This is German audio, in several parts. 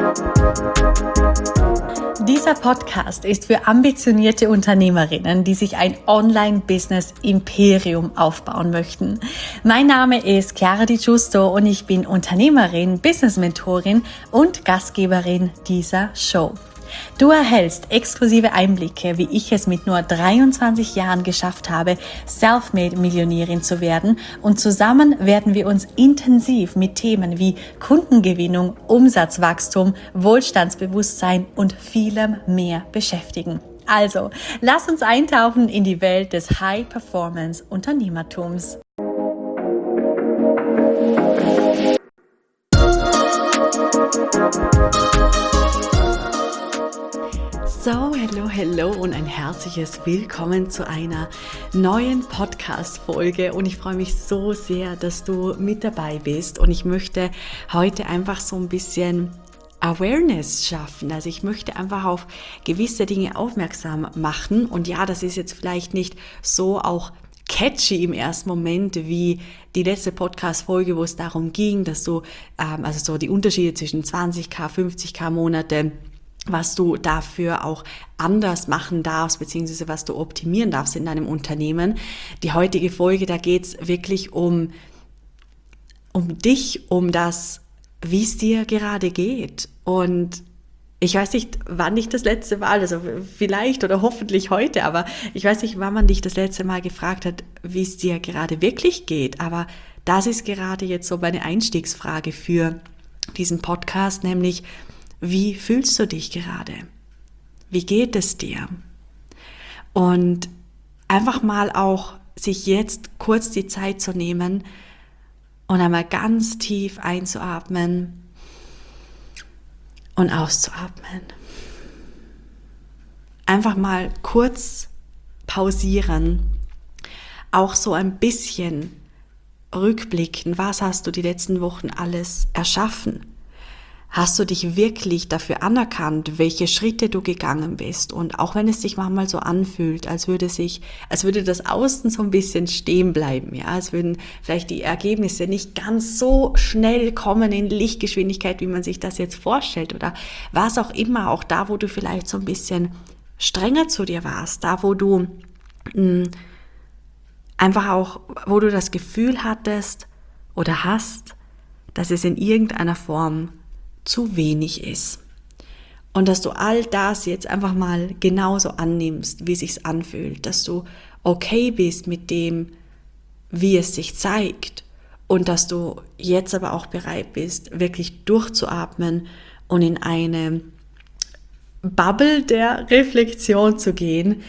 Dieser Podcast ist für ambitionierte Unternehmerinnen, die sich ein Online-Business-Imperium aufbauen möchten. Mein Name ist Chiara Di Giusto und ich bin Unternehmerin, Business-Mentorin und Gastgeberin dieser Show. Du erhältst exklusive Einblicke, wie ich es mit nur 23 Jahren geschafft habe, Selfmade-Millionärin zu werden, und zusammen werden wir uns intensiv mit Themen wie Kundengewinnung, Umsatzwachstum, Wohlstandsbewusstsein und vielem mehr beschäftigen. Also, lass uns eintauchen in die Welt des High-Performance-Unternehmertums. So, hello und ein herzliches Willkommen zu einer neuen Podcast-Folge, und ich freue mich so sehr, dass du mit dabei bist, und ich möchte heute einfach so ein bisschen Awareness schaffen. Also ich möchte einfach auf gewisse Dinge aufmerksam machen, und ja, das ist jetzt vielleicht nicht so auch catchy im ersten Moment wie die letzte Podcast-Folge, wo es darum ging, dass du also so die Unterschiede zwischen 20.000, 50.000 Monate, was du dafür auch anders machen darfst, beziehungsweise was du optimieren darfst in deinem Unternehmen. Die heutige Folge, da geht's wirklich um dich, um das, wie es dir gerade geht. Und ich weiß nicht, wann ich das letzte Mal, also vielleicht oder hoffentlich heute, aber ich weiß nicht, wann man dich das letzte Mal gefragt hat, wie es dir gerade wirklich geht. Aber das ist gerade jetzt so meine Einstiegsfrage für diesen Podcast, nämlich: Wie fühlst du dich gerade? Wie geht es dir? Und einfach mal auch sich jetzt kurz die Zeit zu nehmen und einmal ganz tief einzuatmen und auszuatmen. Einfach mal kurz pausieren, auch so ein bisschen rückblicken. Was hast du die letzten Wochen alles erschaffen? Hast du dich wirklich dafür anerkannt, welche Schritte du gegangen bist? Und auch wenn es sich manchmal so anfühlt, als würde das Außen so ein bisschen stehen bleiben, ja, als würden vielleicht die Ergebnisse nicht ganz so schnell kommen in Lichtgeschwindigkeit, wie man sich das jetzt vorstellt, oder was auch immer, auch da, wo du vielleicht so ein bisschen strenger zu dir warst, da, wo du einfach auch, wo du das Gefühl hattest oder hast, dass es in irgendeiner Form zu wenig ist. Und dass du all das jetzt einfach mal genauso annimmst, wie es sich anfühlt, dass du okay bist mit dem, wie es sich zeigt, und dass du jetzt aber auch bereit bist, wirklich durchzuatmen und in eine Bubble der Reflexion zu gehen,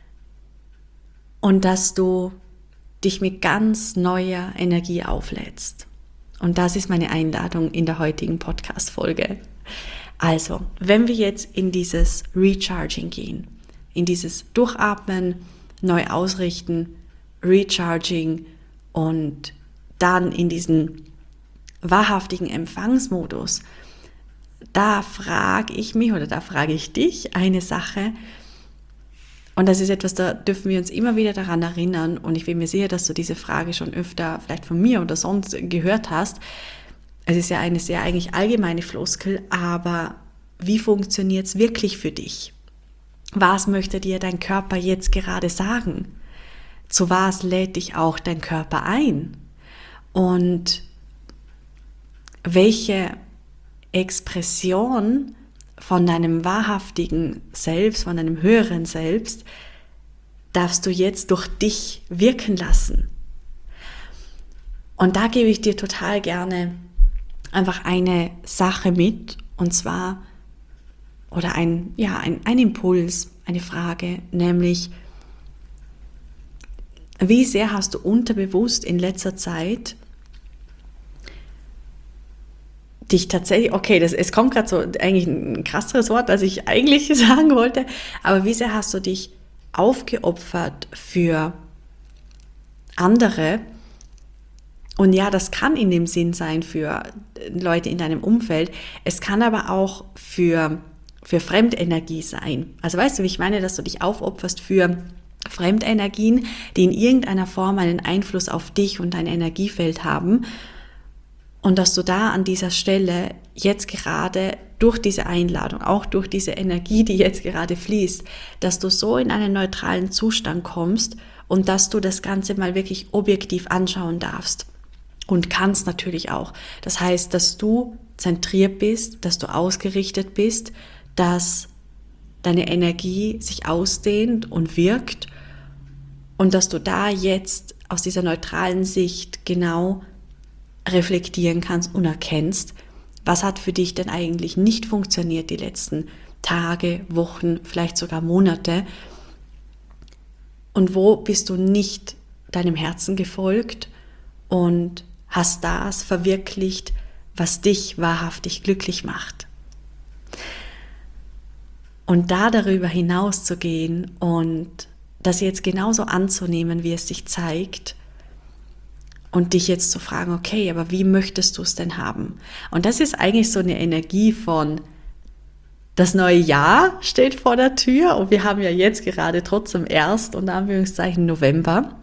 und dass du dich mit ganz neuer Energie auflädst. Und das ist meine Einladung in der heutigen Podcast-Folge. Also, wenn wir jetzt in dieses Recharging gehen, in dieses Durchatmen, neu ausrichten, Recharging, und dann in diesen wahrhaftigen Empfangsmodus, da frage ich mich oder da frage ich dich eine Sache. Und das ist etwas, da dürfen wir uns immer wieder daran erinnern, und ich bin mir sicher, dass du diese Frage schon öfter vielleicht von mir oder sonst gehört hast. Es ist ja eine sehr eigentlich allgemeine Floskel, aber wie funktioniert es wirklich für dich? Was möchte dir dein Körper jetzt gerade sagen? Zu was lädt dich auch dein Körper ein? Und welche Expression von deinem wahrhaftigen Selbst, von deinem höheren Selbst, darfst du jetzt durch dich wirken lassen? Und da gebe ich dir total gerne einfach eine Sache mit, und zwar, oder ein Impuls, eine Frage, nämlich: Wie sehr hast du unterbewusst in letzter Zeit dich tatsächlich, es kommt gerade so eigentlich ein krasseres Wort, als ich eigentlich sagen wollte, aber wie sehr hast du dich aufgeopfert für andere? Und ja, das kann in dem Sinn sein für Leute in deinem Umfeld, es kann aber auch für Fremdenergie sein. Also weißt du, wie ich meine, dass du dich aufopferst für Fremdenergien, die in irgendeiner Form einen Einfluss auf dich und dein Energiefeld haben. Und dass du da an dieser Stelle jetzt gerade durch diese Einladung, auch durch diese Energie, die jetzt gerade fließt, dass du so in einen neutralen Zustand kommst und dass du das Ganze mal wirklich objektiv anschauen darfst. Und kannst natürlich auch. Das heißt, dass du zentriert bist, dass du ausgerichtet bist, dass deine Energie sich ausdehnt und wirkt und dass du da jetzt aus dieser neutralen Sicht genau reflektieren kannst und erkennst, was hat für dich denn eigentlich nicht funktioniert die letzten Tage, Wochen, vielleicht sogar Monate und wo bist du nicht deinem Herzen gefolgt und hast das verwirklicht, was dich wahrhaftig glücklich macht. Und da darüber hinaus zu gehen und das jetzt genauso anzunehmen, wie es sich zeigt und dich jetzt zu fragen, okay, aber wie möchtest du es denn haben? Und das ist eigentlich so eine Energie von, das neue Jahr steht vor der Tür und wir haben ja jetzt gerade trotzdem erst, unter Anführungszeichen, November.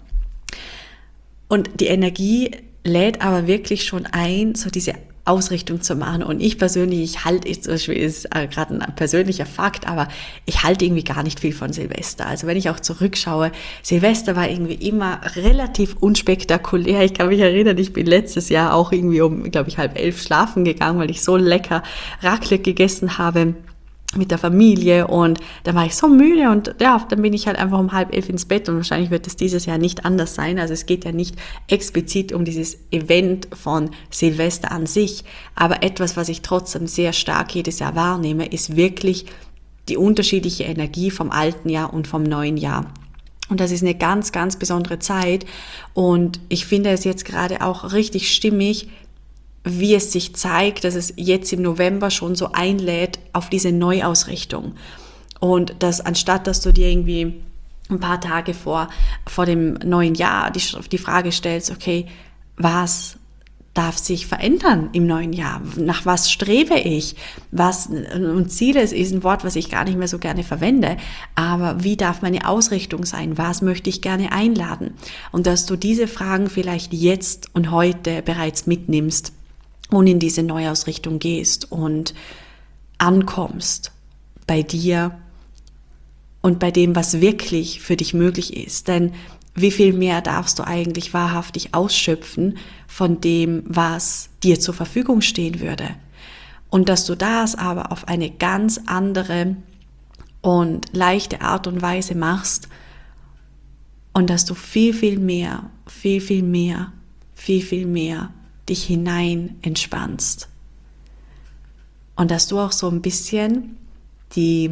Und die Energie lädt aber wirklich schon ein, so diese Ausrichtung zu machen. Und ich persönlich, ich halte, ist gerade ein persönlicher Fakt, aber ich halte irgendwie gar nicht viel von Silvester. Also wenn ich auch zurückschaue, Silvester war irgendwie immer relativ unspektakulär. Ich kann mich erinnern, ich bin letztes Jahr auch irgendwie um, glaube ich, 10:30 schlafen gegangen, weil ich so lecker Raclette gegessen habe mit der Familie und da war ich so müde und ja, dann bin ich halt einfach um 10:30 ins Bett und wahrscheinlich wird es dieses Jahr nicht anders sein. Also es geht ja nicht explizit um dieses Event von Silvester an sich, aber etwas, was ich trotzdem sehr stark jedes Jahr wahrnehme, ist wirklich die unterschiedliche Energie vom alten Jahr und vom neuen Jahr. Und das ist eine ganz, ganz besondere Zeit und ich finde es jetzt gerade auch richtig stimmig, wie es sich zeigt, dass es jetzt im November schon so einlädt auf diese Neuausrichtung. Und dass anstatt, dass du dir irgendwie ein paar Tage vor dem neuen Jahr die Frage stellst, okay, was darf sich verändern im neuen Jahr? Nach was strebe ich? Und Ziele ist ein Wort, was ich gar nicht mehr so gerne verwende, aber wie darf meine Ausrichtung sein? Was möchte ich gerne einladen? Und dass du diese Fragen vielleicht jetzt und heute bereits mitnimmst und in diese Neuausrichtung gehst und ankommst bei dir und bei dem, was wirklich für dich möglich ist. Denn wie viel mehr darfst du eigentlich wahrhaftig ausschöpfen von dem, was dir zur Verfügung stehen würde? Und dass du das aber auf eine ganz andere und leichte Art und Weise machst und dass du viel, viel mehr dich hinein entspannst. Und dass du auch so ein bisschen die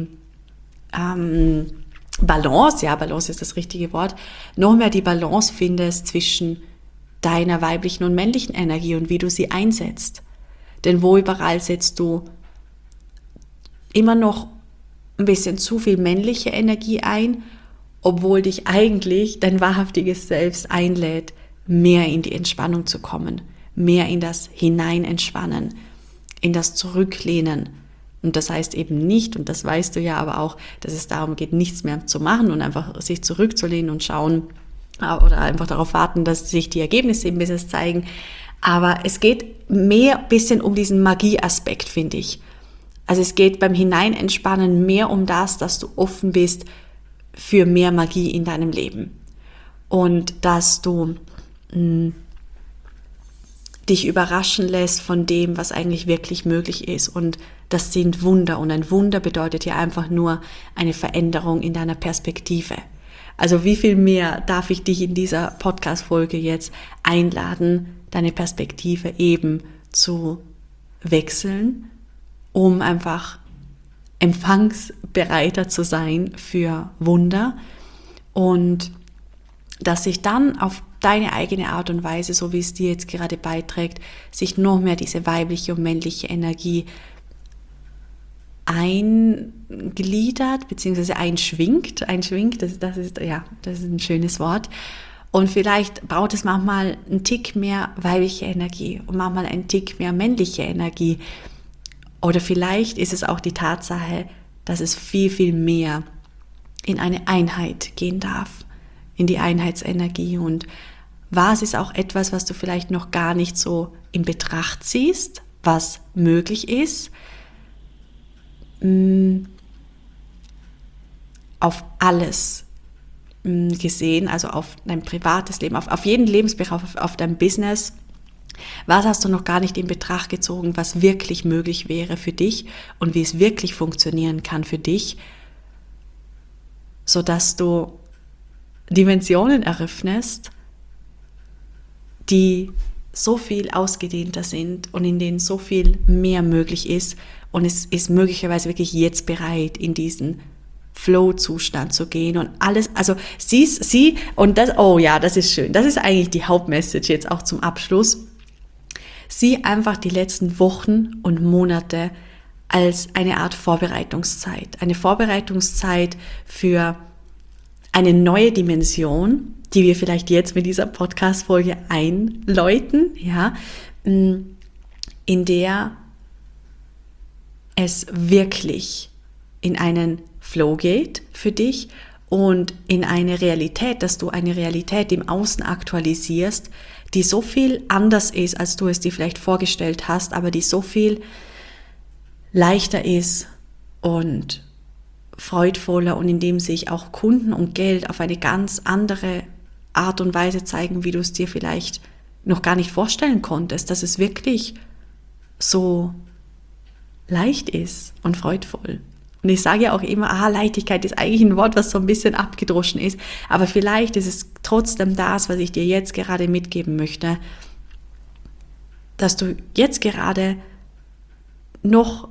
Balance ist das richtige Wort, noch mehr die Balance findest zwischen deiner weiblichen und männlichen Energie und wie du sie einsetzt. Denn wo überall setzt du immer noch ein bisschen zu viel männliche Energie ein, obwohl dich eigentlich dein wahrhaftiges Selbst einlädt, mehr in die Entspannung zu kommen, mehr in das Hineinentspannen, in das Zurücklehnen. Und das heißt eben nicht, und das weißt du ja aber auch, dass es darum geht, nichts mehr zu machen und einfach sich zurückzulehnen und schauen oder einfach darauf warten, dass sich die Ergebnisse im Business zeigen. Aber es geht mehr ein bisschen um diesen Magieaspekt, finde ich. Also es geht beim Hineinentspannen mehr um das, dass du offen bist für mehr Magie in deinem Leben. Und dass du dich überraschen lässt von dem, was eigentlich wirklich möglich ist. Und das sind Wunder. Und ein Wunder bedeutet ja einfach nur eine Veränderung in deiner Perspektive. Also wie viel mehr darf ich dich in dieser Podcast-Folge jetzt einladen, deine Perspektive eben zu wechseln, um einfach empfangsbereiter zu sein für Wunder und dass sich dann auf deine eigene Art und Weise, so wie es dir jetzt gerade beiträgt, sich noch mehr diese weibliche und männliche Energie eingliedert bzw. einschwingt, das ist ein schönes Wort. Und vielleicht braucht es manchmal einen Tick mehr weibliche Energie und manchmal einen Tick mehr männliche Energie. Oder vielleicht ist es auch die Tatsache, dass es viel, viel mehr in eine Einheit gehen darf, in die Einheitsenergie und Was ist auch etwas, was du vielleicht noch gar nicht so in Betracht ziehst, was möglich ist? Auf alles gesehen, also auf dein privates Leben, auf jeden Lebensbereich, auf dein Business. Was hast du noch gar nicht in Betracht gezogen, was wirklich möglich wäre für dich und wie es wirklich funktionieren kann für dich, sodass du Dimensionen eröffnest, die so viel ausgedehnter sind und in denen so viel mehr möglich ist und es ist möglicherweise wirklich jetzt bereit, in diesen Flow-Zustand zu gehen und alles, also sieh und das, oh ja, das ist schön, das ist eigentlich die Hauptmessage jetzt auch zum Abschluss. Sieh einfach die letzten Wochen und Monate als eine Art Vorbereitungszeit. Eine Vorbereitungszeit für eine neue Dimension, die wir vielleicht jetzt mit dieser Podcast-Folge einläuten, ja, in der es wirklich in einen Flow geht für dich und in eine Realität, dass du eine Realität im Außen aktualisierst, die so viel anders ist, als du es dir vielleicht vorgestellt hast, aber die so viel leichter ist und freudvoller und in dem sich auch Kunden und Geld auf eine ganz andere Art und Weise zeigen, wie du es dir vielleicht noch gar nicht vorstellen konntest, dass es wirklich so leicht ist und freudvoll. Und ich sage ja auch immer, Leichtigkeit ist eigentlich ein Wort, was so ein bisschen abgedroschen ist, aber vielleicht ist es trotzdem das, was ich dir jetzt gerade mitgeben möchte, dass du jetzt gerade noch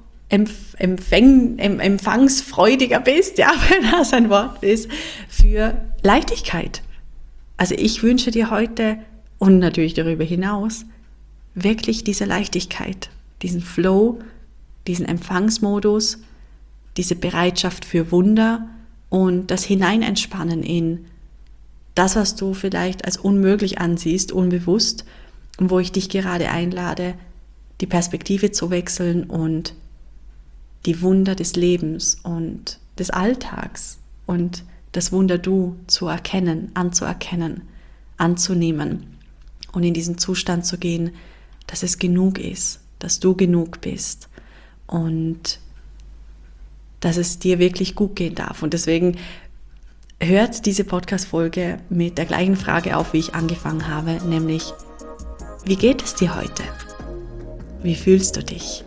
empfangsfreudiger bist, ja, wenn das ein Wort ist, für Leichtigkeit. Also ich wünsche dir heute und natürlich darüber hinaus wirklich diese Leichtigkeit, diesen Flow, diesen Empfangsmodus, diese Bereitschaft für Wunder und das Hineinentspannen in das, was du vielleicht als unmöglich ansiehst, unbewusst, und wo ich dich gerade einlade, die Perspektive zu wechseln und die Wunder des Lebens und des Alltags und das Wunder Du zu erkennen, anzuerkennen, anzunehmen und in diesen Zustand zu gehen, dass es genug ist, dass du genug bist und dass es dir wirklich gut gehen darf. Und deswegen hört diese Podcast-Folge mit der gleichen Frage auf, wie ich angefangen habe, nämlich, wie geht es dir heute? Wie fühlst du dich?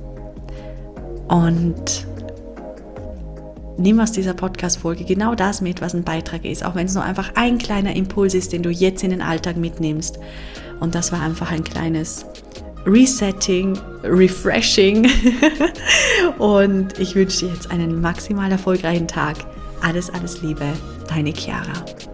Und nimm aus dieser Podcast-Folge genau das mit, was ein Beitrag ist, auch wenn es nur einfach ein kleiner Impuls ist, den du jetzt in den Alltag mitnimmst. Und das war einfach ein kleines Resetting, Refreshing. Und ich wünsche dir jetzt einen maximal erfolgreichen Tag. Alles, alles Liebe, deine Chiara.